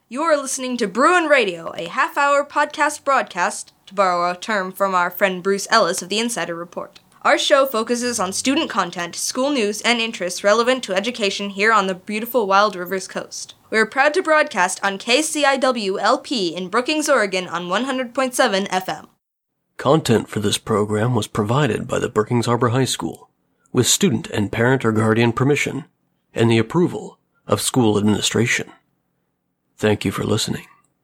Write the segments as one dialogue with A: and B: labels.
A: You are listening to Bruin Radio, a half-hour podcast broadcast, to borrow a term from our friend Bruce Ellis of the Insider Report. Our show focuses on student content, school news, and interests relevant to education here on the beautiful Wild Rivers coast. We are proud to broadcast on KCIW-LP in Brookings, Oregon on 100.7 FM.
B: Content for this program was provided by the Brookings Harbor High School, with student and parent or guardian permission, and the approval of school administration. Thank you for listening.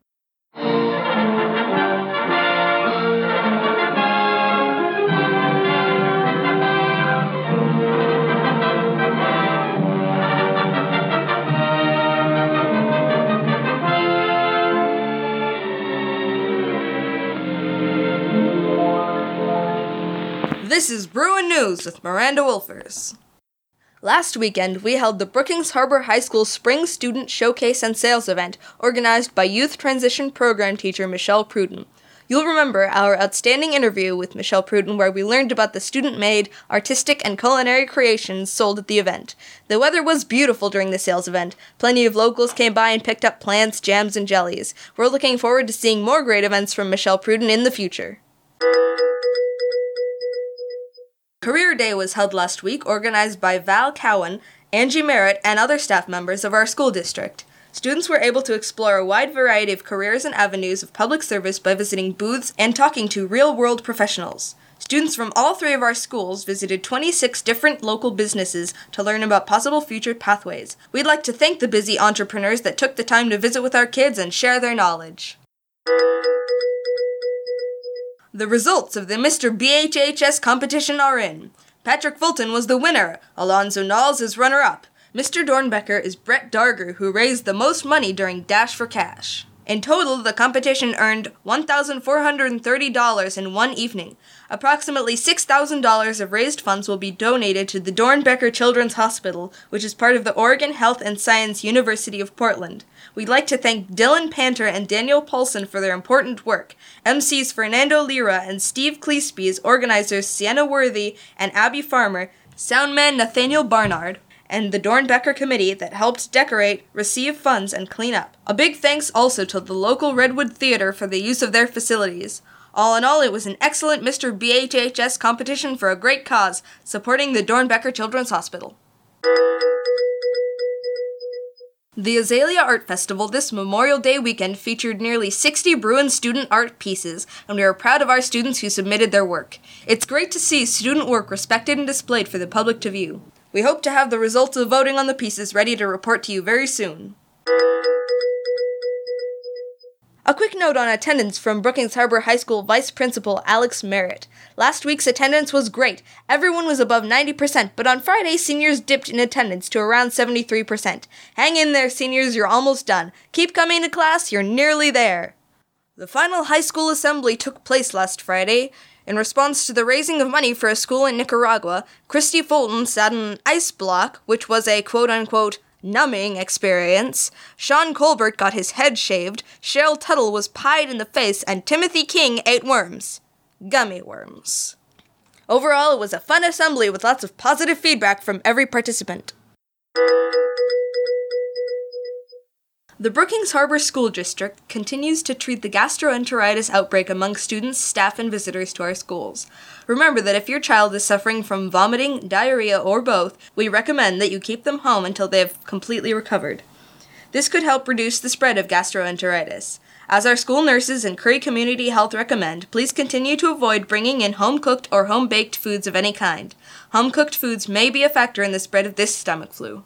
A: This is Bruin News with Miranda Wolfers. Last weekend, we held the Brookings Harbor High School Spring Student Showcase and Sales event, organized by Youth Transition Program teacher Michelle Pruden. You'll remember our outstanding interview with Michelle Pruden, where we learned about the student-made, artistic, and culinary creations sold at the event. The weather was beautiful during the sales event. Plenty of locals came by and picked up plants, jams, and jellies. We're looking forward to seeing more great events from Michelle Pruden in the future. Career Day was held last week, organized by Val Cowan, Angie Merritt, and other staff members of our school district. Students were able to explore a wide variety of careers and avenues of public service by visiting booths and talking to real-world professionals. Students from all three of our schools visited 26 different local businesses to learn about possible future pathways. We'd like to thank the busy entrepreneurs that took the time to visit with our kids and share their knowledge. The results of the Mr. BHHS competition are in. Patrick Fulton was the winner. Alonzo Knowles is runner-up. Mr. Dornbecker is Brett Darger, who raised the most money during Dash for Cash. In total, the competition earned $1,430 in one evening. Approximately $6,000 of raised funds will be donated to the Dornbecker Children's Hospital, which is part of the Oregon Health and Science University of Portland. We'd like to thank Dylan Panter and Daniel Paulson for their important work. MCs Fernando Lira and Steve Cleespies, organizers Sienna Worthy and Abby Farmer, soundman Nathaniel Barnard, and the Dornbecker Committee that helped decorate, receive funds, and clean up. A big thanks also to the local Redwood Theater for the use of their facilities. All in all, it was an excellent Mr. BHHS competition for a great cause, supporting the Dornbecker Children's Hospital. The Azalea Art Festival this Memorial Day weekend featured nearly 60 Bruin student art pieces, and we are proud of our students who submitted their work. It's great to see student work respected and displayed for the public to view. We hope to have the results of voting on the pieces ready to report to you very soon. A quick note on attendance from Brookings Harbor High School Vice Principal Alex Merritt. Last week's attendance was great. Everyone was above 90%, but on Friday, seniors dipped in attendance to around 73%. Hang in there, seniors, you're almost done. Keep coming to class, you're nearly there. The final high school assembly took place last Friday. In response to the raising of money for a school in Nicaragua, Christy Fulton sat on an ice block, which was a quote-unquote numbing experience. Sean Colbert got his head shaved, Cheryl Tuttle was pied in the face, and Timothy King ate worms. Gummy worms. Overall, it was a fun assembly with lots of positive feedback from every participant. The Brookings Harbor School District continues to treat the gastroenteritis outbreak among students, staff, and visitors to our schools. Remember that if your child is suffering from vomiting, diarrhea, or both, we recommend that you keep them home until they have completely recovered. This could help reduce the spread of gastroenteritis. As our school nurses and Curry Community Health recommend, please continue to avoid bringing in home-cooked or home-baked foods of any kind. Home-cooked foods may be a factor in the spread of this stomach flu.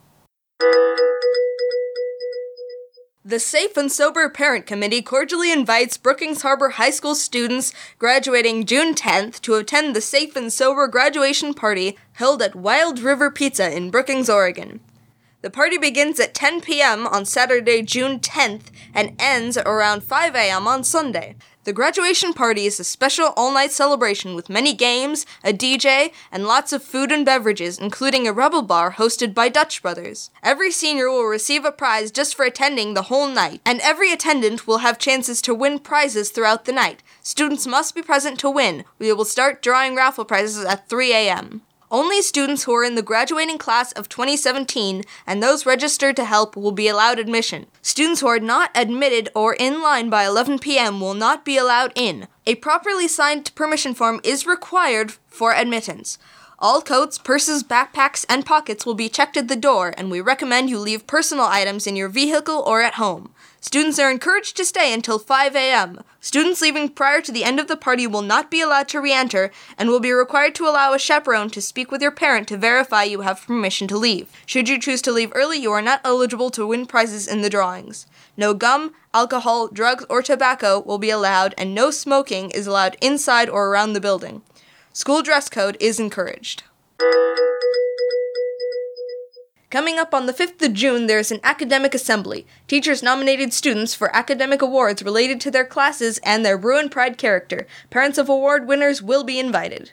A: The Safe and Sober Parent Committee cordially invites Brookings Harbor High School students graduating June 10th to attend the Safe and Sober graduation party held at Wild River Pizza in Brookings, Oregon. The party begins at 10 p.m. on Saturday, June 10th, and ends around 5 a.m. on Sunday. The graduation party is a special all-night celebration with many games, a DJ, and lots of food and beverages, including a Rebel Bar hosted by Dutch Brothers. Every senior will receive a prize just for attending the whole night, and every attendant will have chances to win prizes throughout the night. Students must be present to win. We will start drawing raffle prizes at 3 a.m. Only students who are in the graduating class of 2017 and those registered to help will be allowed admission. Students who are not admitted or in line by 11 p.m. will not be allowed in. A properly signed permission form is required for admittance. All coats, purses, backpacks, and pockets will be checked at the door, and we recommend you leave personal items in your vehicle or at home. Students are encouraged to stay until 5 a.m. Students leaving prior to the end of the party will not be allowed to re-enter and will be required to allow a chaperone to speak with your parent to verify you have permission to leave. Should you choose to leave early, you are not eligible to win prizes in the drawings. No gum, alcohol, drugs, or tobacco will be allowed, and no smoking is allowed inside or around the building. School dress code is encouraged. Coming up on the 5th of June, there's an academic assembly. Teachers nominated students for academic awards related to their classes and their Bruin Pride character. Parents of award winners will be invited.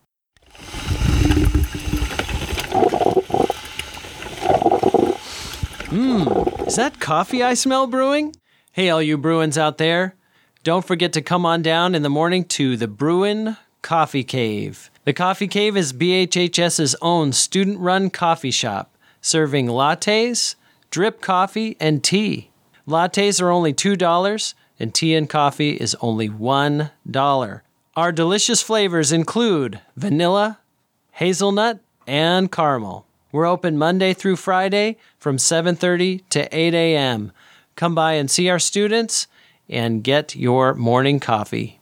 C: Is that coffee I smell brewing? Hey, all you Bruins out there. Don't forget to come on down in the morning to the Bruin Coffee Cave. The Coffee Cave is BHHS's own student-run coffee shop, serving lattes, drip coffee, and tea. Lattes are only $2, and tea and coffee is only $1. Our delicious flavors include vanilla, hazelnut, and caramel. We're open Monday through Friday from 7:30 to 8 a.m. Come by and see our students and get your morning coffee.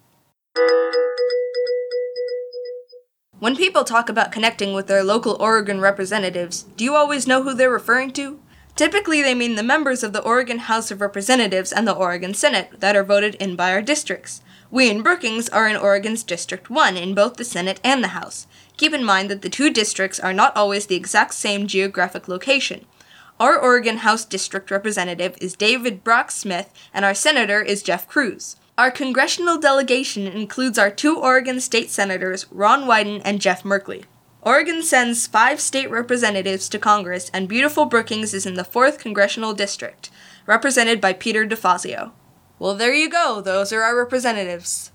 A: When people talk about connecting with their local Oregon representatives, do you always know who they're referring to? Typically, they mean the members of the Oregon House of Representatives and the Oregon Senate that are voted in by our districts. We in Brookings are in Oregon's District 1 in both the Senate and the House. Keep in mind that the two districts are not always the exact same geographic location. Our Oregon House District Representative is David Brock Smith, and our Senator is Jeff Cruz. Our congressional delegation includes our two Oregon state senators, Ron Wyden and Jeff Merkley. Oregon sends 5 state representatives to Congress, and beautiful Brookings is in the 4th Congressional District, represented by Peter DeFazio. Well, there you go. Those are our representatives.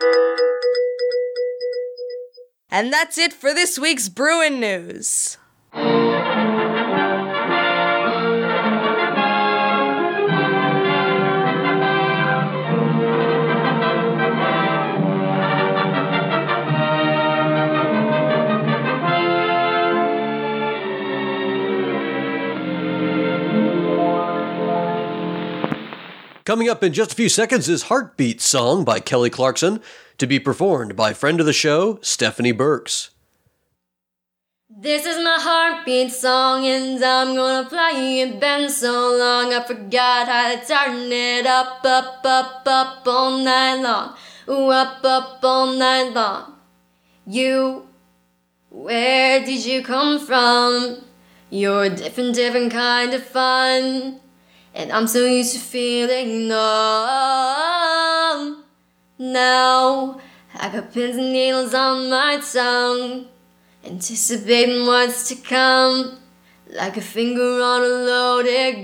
A: And that's it for this week's Bruin News.
B: Coming up in just a few seconds is Heartbeat Song by Kelly Clarkson, to be performed by friend of the show, Stephanie Burks.
D: This is my heartbeat song and I'm gonna play it. Been so long I forgot how to turn it up, up, up, up all night long. Ooh, up all night long. You, where did you come from? You're a different kind of fun. And I'm so used to feeling numb. Now I got pins and needles on my tongue, anticipating what's to come, like a finger on a loaded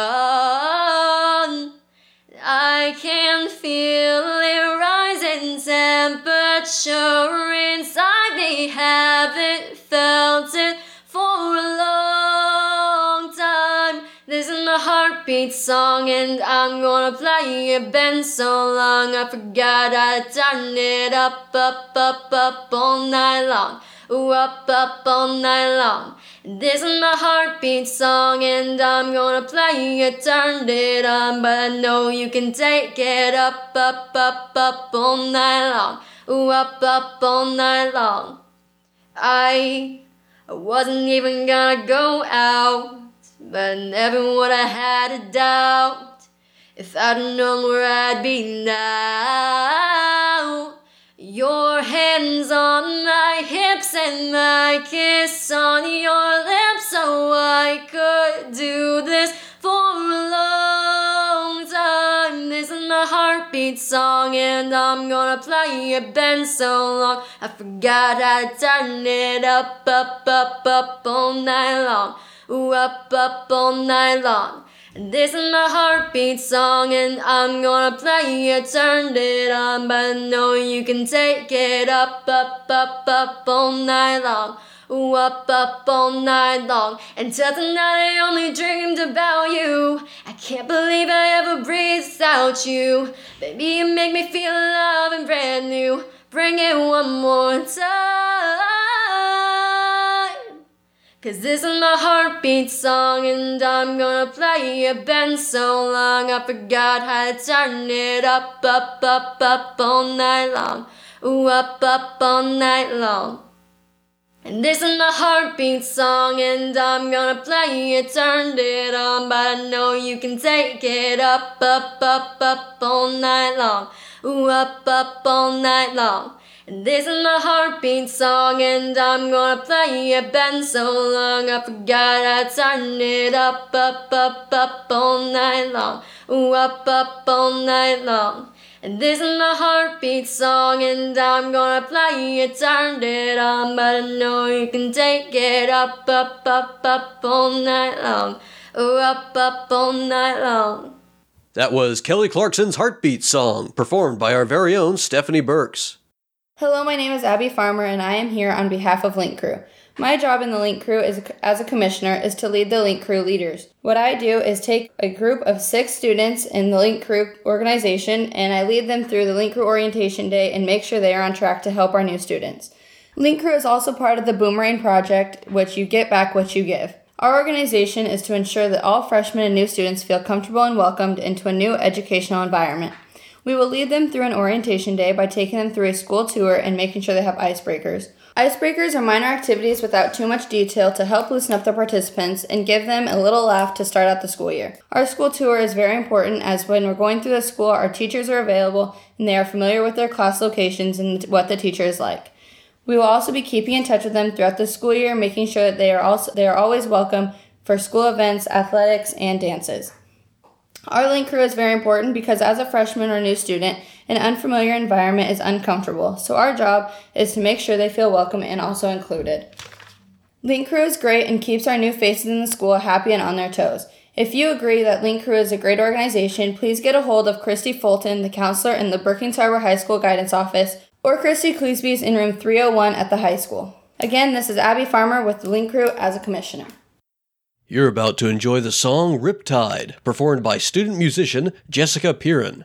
D: gun. I can feel it rising temperature inside me. Haven't felt it for a long time. This is my heartbeat song and I'm gonna play it. Been so long I forgot how to turn it up, up, up, up all night long. Ooh, up all night long. This is my heartbeat song and I'm gonna play it. Turned it on, but I know you can take it up, up, up, up all night long. Ooh, up all night long. I wasn't even gonna go out, but never would I had a doubt if I'd known where I'd be now. Your hands on my hips and my kiss on your lips, so I could do this for a long time. This is my heartbeat song and I'm gonna play it. Been so long I forgot how to turn it up, up, up, up all night long. Ooh, up all night long. This is my heartbeat song and I'm gonna play it. Turned it on, but I know you can take it up, up, up, up all night long. Ooh, up all night long. Until tonight I only dreamed about you. I can't believe I ever breathed without you. Baby, you make me feel alive and brand new. Bring it one more time. 'Cause this is my heartbeat song, and I'm gonna play it. Been so long I forgot how to turn it up all night long. Ooh, up all night long. And this is my heartbeat song, and I'm gonna play it. Turned it on, but I know you can take it up all night long. Ooh, up all night long. And this is my heartbeat song, and I'm gonna play it. Been so long I forgot I turned it up all night long. Ooh, up all night long. And this is my heartbeat song, and I'm gonna play it. Turned it on, but I know you can take it up all night long. Ooh, up all night long.
B: That was Kelly Clarkson's Heartbeat Song, performed by our very own Stephanie Burks.
E: Hello, my name is Abby Farmer, and I am here on behalf of Link Crew. My job in the Link Crew as a commissioner is to lead the Link Crew leaders. What I do is take a group of 6 students in the Link Crew organization, and I lead them through the Link Crew Orientation Day and make sure they are on track to help our new students. Link Crew is also part of the Boomerang Project, which you get back what you give. Our organization is to ensure that all freshmen and new students feel comfortable and welcomed into a new educational environment. We will lead them through an orientation day by taking them through a school tour and making sure they have icebreakers. Icebreakers are minor activities without too much detail to help loosen up the participants and give them a little laugh to start out the school year. Our school tour is very important, as when we're going through the school, our teachers are available and they are familiar with their class locations and what the teacher is like. We will also be keeping in touch with them throughout the school year, making sure that they are always welcome for school events, athletics, and dances. Our Link Crew is very important because as a freshman or new student, an unfamiliar environment is uncomfortable, so our job is to make sure they feel welcome and also included. Link Crew is great and keeps our new faces in the school happy and on their toes. If you agree that Link Crew is a great organization, please get a hold of Christy Fulton, the counselor in the Brookings Harbor High School Guidance Office, or Christy Cleesby's in room 301 at the high school. Again, this is Abby Farmer with the Link Crew as a commissioner.
B: You're about to enjoy the song Riptide, performed by student musician Jessica Piran.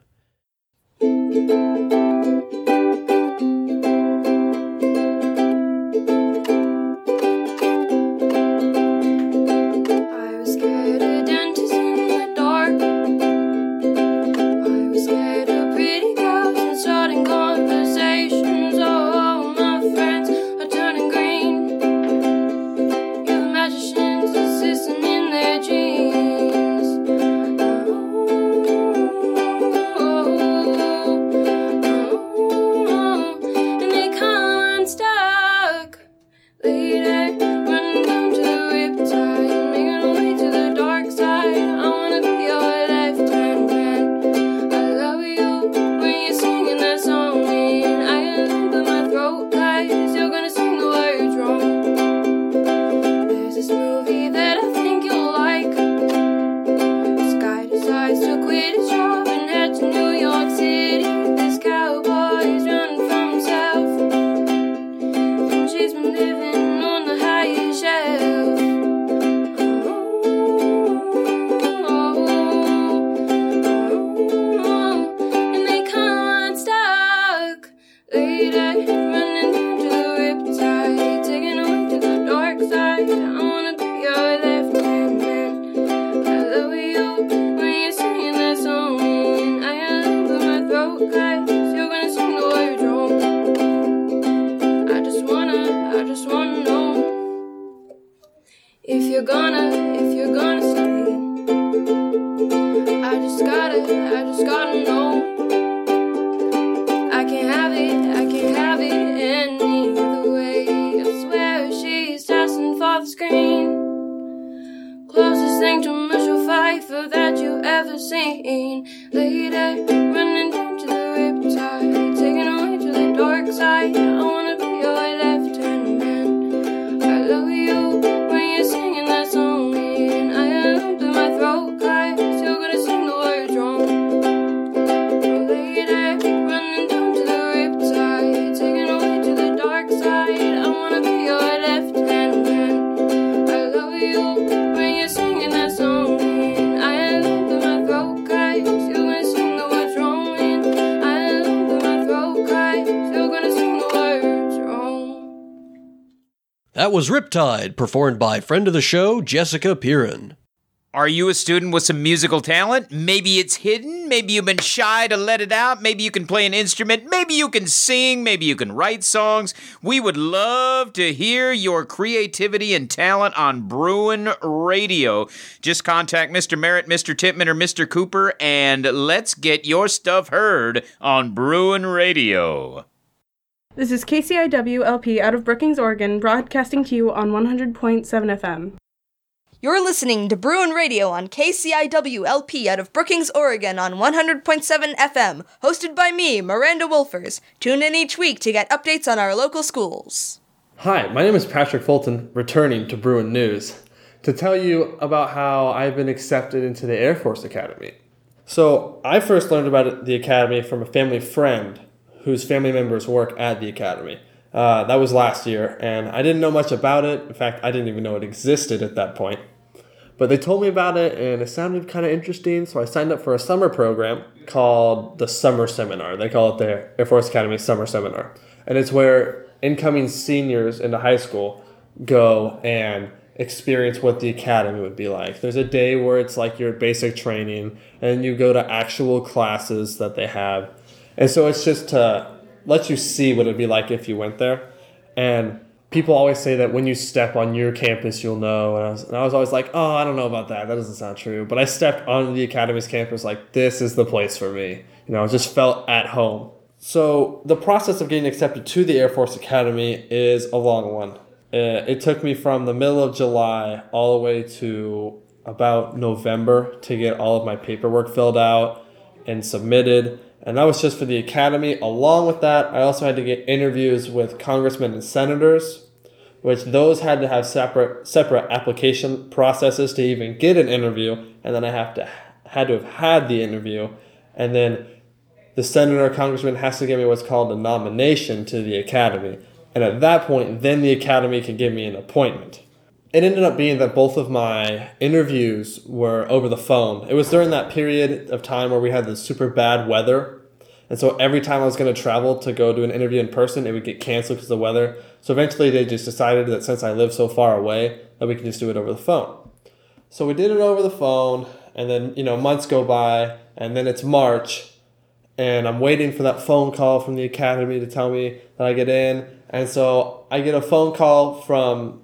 F: Taking away to the dark side. I wanna be your left hand.
B: That was Riptide, performed by friend of the show, Jessica Piran.
F: Are you a student with some musical talent? Maybe it's hidden. Maybe you've been shy to let it out. Maybe you can play an instrument. Maybe you can sing. Maybe you can write songs. We would love to hear your creativity and talent on Bruin Radio. Just contact Mr. Merritt, Mr. Titman, or Mr. Cooper, and let's get your stuff heard on Bruin Radio.
G: This is KCIW-LP out of Brookings, Oregon, broadcasting to you on 100.7 FM.
A: You're listening to Bruin Radio on KCIW-LP out of Brookings, Oregon on 100.7 FM, hosted by me, Miranda Wolfers. Tune in each week to get updates on our local schools.
H: Hi, my name is Patrick Fulton, returning to Bruin News, to tell you about how I've been accepted into the Air Force Academy. So, I first learned about the Academy from a family friend whose family members work at the Academy. That was last year, and I didn't know much about it. In fact, I didn't even know it existed at that point. But they told me about it, and it sounded kind of interesting, so I signed up for a summer program called the Summer Seminar. They call it the Air Force Academy Summer Seminar. And it's where incoming seniors into high school go and experience what the academy would be like. There's a day where it's like your basic training, and you go to actual classes that they have. And so it's just to let you see what it'd be like if you went there. And people always say that when you step on your campus, you'll know. And I was always like, oh, I don't know about that. That doesn't sound true. But I stepped on the Academy's campus like, this is the place for me. You know, I just felt at home. So the process of getting accepted to the Air Force Academy is a long one. It took me from the middle of July all the way to about November to get all of my paperwork filled out and submitted. And that was just for the academy. Along with that, I also had to get interviews with congressmen and senators, which those had to have separate application processes to even get an interview. And then I had to have had the interview. And then the senator or congressman has to give me what's called a nomination to the academy. And at that point, then the academy can give me an appointment. It ended up being that both of my interviews were over the phone. It was during that period of time where we had the super bad weather. And so every time I was going to travel to go do an interview in person, it would get canceled because of the weather. So eventually they just decided that since I live so far away, that we can just do it over the phone. So we did it over the phone, and then, months go by, and then it's March, and I'm waiting for that phone call from the academy to tell me that I get in. And so I get a phone call from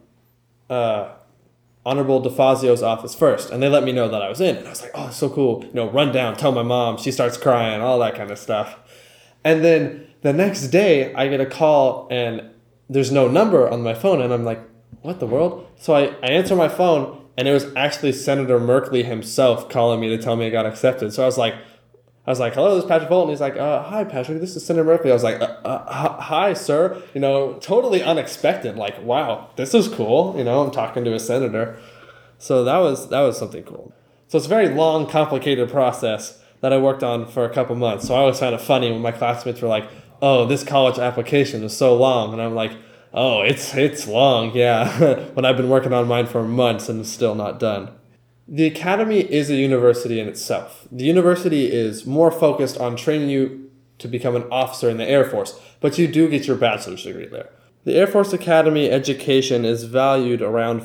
H: Honorable DeFazio's office first, and they let me know that I was in. And I was like, oh, so cool. Run down, tell my mom. She starts crying, all that kind of stuff. And then the next day, I get a call, and there's no number on my phone, and I'm like, what the world? So I answer my phone, and it was actually Senator Merkley himself calling me to tell me I got accepted. So I was like, hello, this is Patrick Fulton. He's like, hi, Patrick, this is Senator Merkley. I was like, hi, sir. Totally unexpected. Like, wow, this is cool. I'm talking to a senator. So that was something cool. So it's a very long, complicated process that I worked on for a couple months. So I always found it funny when my classmates were like, oh, this college application is so long. And I'm like, oh, it's long, yeah. When I've been working on mine for months and it's still not done. The academy is a university in itself. The university is more focused on training you to become an officer in the Air Force, but you do get your bachelor's degree there. The Air Force Academy education is valued around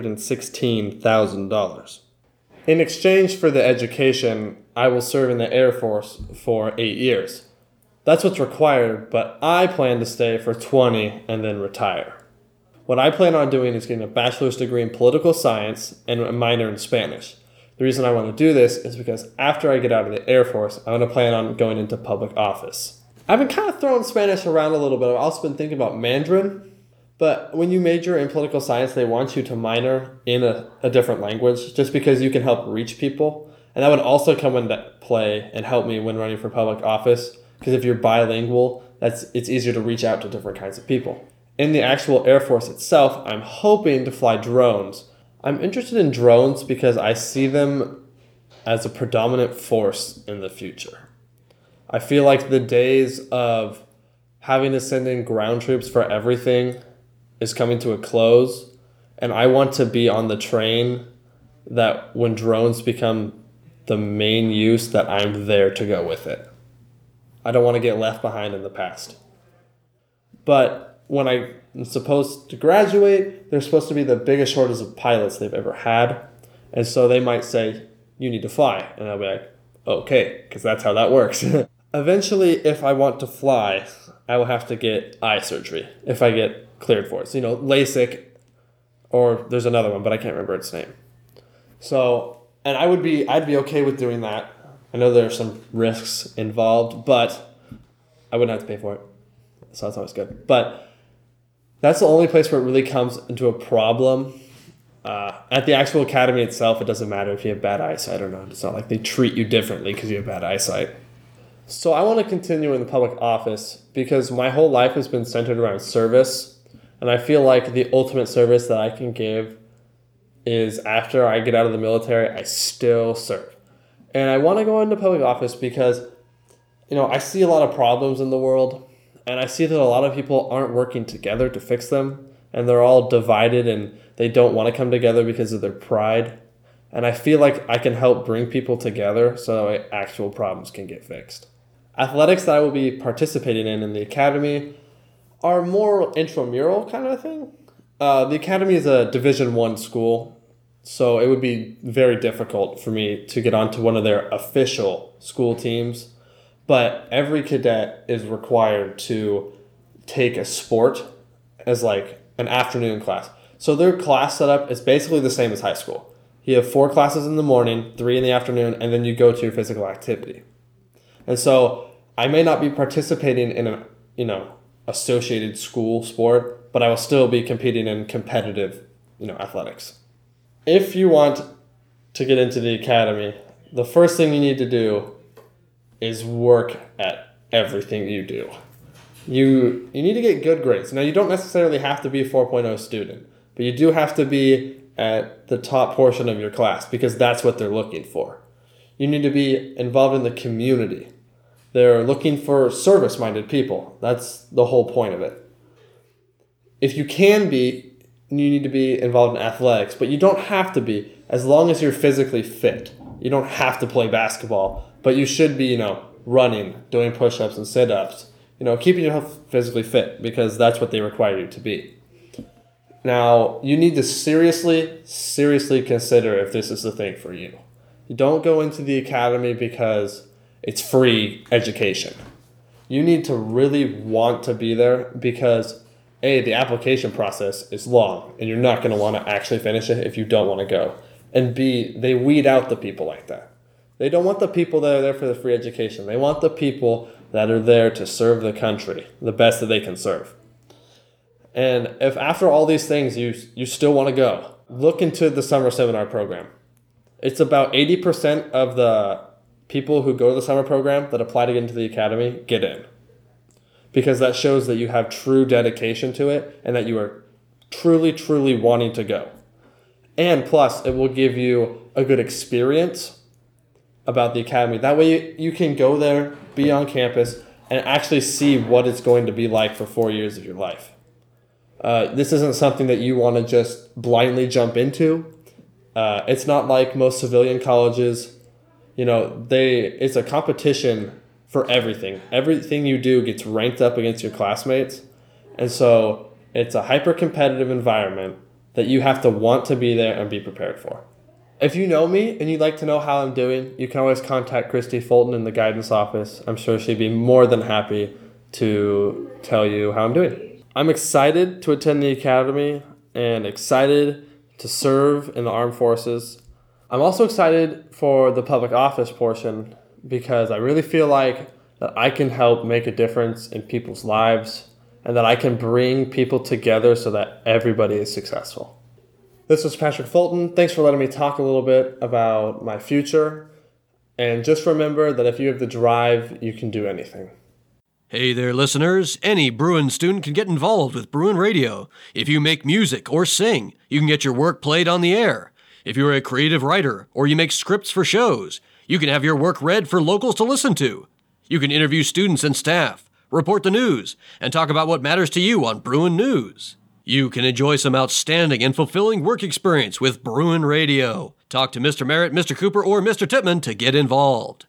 H: $416,000. In exchange for the education, I will serve in the Air Force for 8 years. That's what's required, but I plan to stay for 20 and then retire. What I plan on doing is getting a bachelor's degree in political science and a minor in Spanish. The reason I want to do this is because after I get out of the Air Force, I want to plan on going into public office. I've been kind of throwing Spanish around a little bit. I've also been thinking about Mandarin. But when you major in political science, they want you to minor in a different language just because you can help reach people. And that would also come into play and help me when running for public office. Because if you're bilingual, it's easier to reach out to different kinds of people. In the actual Air Force itself, I'm hoping to fly drones. I'm interested in drones because I see them as a predominant force in the future. I feel like the days of having to send in ground troops for everything is coming to a close, and I want to be on the train that when drones become the main use, that I'm there to go with it. I don't want to get left behind in the past. But when I'm supposed to graduate, there's supposed to be the biggest shortage of pilots they've ever had. And so they might say, you need to fly. And I'll be like, okay, because that's how that works. Eventually, if I want to fly, I will have to get eye surgery if I get cleared for it. So, LASIK, or there's another one, but I can't remember its name. So, and I'd be okay with doing that. I know there are some risks involved, but I wouldn't have to pay for it. So that's always good. But that's the only place where it really comes into a problem. At the actual academy itself, it doesn't matter if you have bad eyesight or not. It's not like they treat you differently because you have bad eyesight. So I want to continue in the public office because my whole life has been centered around service. And I feel like the ultimate service that I can give is after I get out of the military, I still serve. And I want to go into public office because, I see a lot of problems in the world. And I see that a lot of people aren't working together to fix them. And they're all divided and they don't want to come together because of their pride. And I feel like I can help bring people together so actual problems can get fixed. Athletics that I will be participating in the academy are more intramural kind of thing. The academy is a Division I school, so it would be very difficult for me to get onto one of their official school teams. But every cadet is required to take a sport as like an afternoon class. So their class setup is basically the same as high school. You have 4 classes in the morning, 3 in the afternoon, and then you go to your physical activity. And so I may not be participating in an, associated school sport, but I will still be competing in competitive, athletics. If you want to get into the academy, the first thing you need to do is work at everything you do. You need to get good grades. Now, you don't necessarily have to be a 4.0 student, but you do have to be at the top portion of your class because that's what they're looking for. You need to be involved in the community. They're looking for service-minded people. That's the whole point of it. If you can be, you need to be involved in athletics, but you don't have to be as long as you're physically fit. You don't have to play basketball, but you should be, running, doing push-ups and sit-ups, keeping yourself physically fit because that's what they require you to be. Now, you need to seriously consider if this is the thing for you. You don't go into the academy because it's free education. You need to really want to be there because A, the application process is long and you're not going to want to actually finish it if you don't want to go. And B, they weed out the people like that. They don't want the people that are there for the free education. They want the people that are there to serve the country the best that they can serve. And if after all these things you still want to go, look into the summer seminar program. It's about 80% of the people who go to the summer program that apply to get into the academy get in. Because that shows that you have true dedication to it and that you are truly wanting to go. And plus, it will give you a good experience about the academy. That way you can go there, be on campus, and actually see what it's going to be like for 4 years of your life. This isn't something that you want to just blindly jump into. It's not like most civilian colleges. It's a competition for everything. Everything you do gets ranked up against your classmates. And so it's a hyper-competitive environment that you have to want to be there and be prepared for. If you know me and you'd like to know how I'm doing, you can always contact Christy Fulton in the guidance office. I'm sure she'd be more than happy to tell you how I'm doing. I'm excited to attend the academy and excited to serve in the armed forces. I'm also excited for the public office portion because I really feel like that I can help make a difference in people's lives and that I can bring people together so that everybody is successful. This was Patrick Fulton. Thanks for letting me talk a little bit about my future. And just remember that if you have the drive, you can do anything.
B: Hey there, listeners. Any Bruin student can get involved with Bruin Radio. If you make music or sing, you can get your work played on the air. If you're a creative writer or you make scripts for shows, you can have your work read for locals to listen to. You can interview students and staff, report the news, and talk about what matters to you on Bruin News. You can enjoy some outstanding and fulfilling work experience with Bruin Radio. Talk to Mr. Merritt, Mr. Cooper, or Mr. Tippmann to get involved.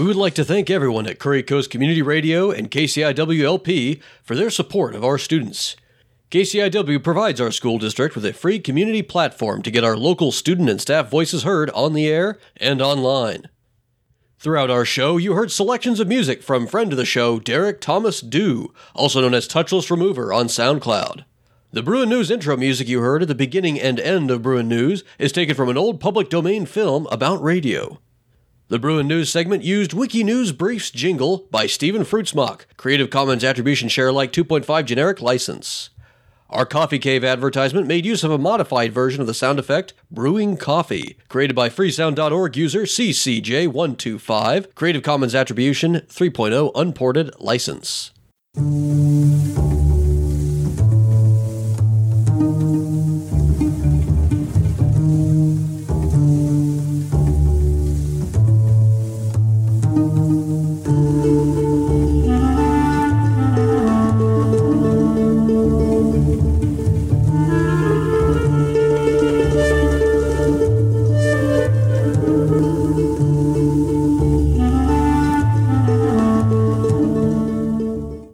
B: We would like to thank everyone at Curry Coast Community Radio and KCIW-LP for their support of our students. KCIW provides our school district with a free community platform to get our local student and staff voices heard on the air and online. Throughout our show, you heard selections of music from friend of the show, Derek Thomas Dew, also known as Touchless Remover on SoundCloud. The Bruin News intro music you heard at the beginning and end of Bruin News is taken from an old public domain film about radio. The Bruin News segment used Wikinews Briefs jingle by Stephen Fruitsmock, Creative Commons Attribution Share Alike 2.5 generic license. Our Coffee Cave advertisement made use of a modified version of the sound effect Brewing Coffee, created by freesound.org user CCJ125, Creative Commons Attribution 3.0 unported license.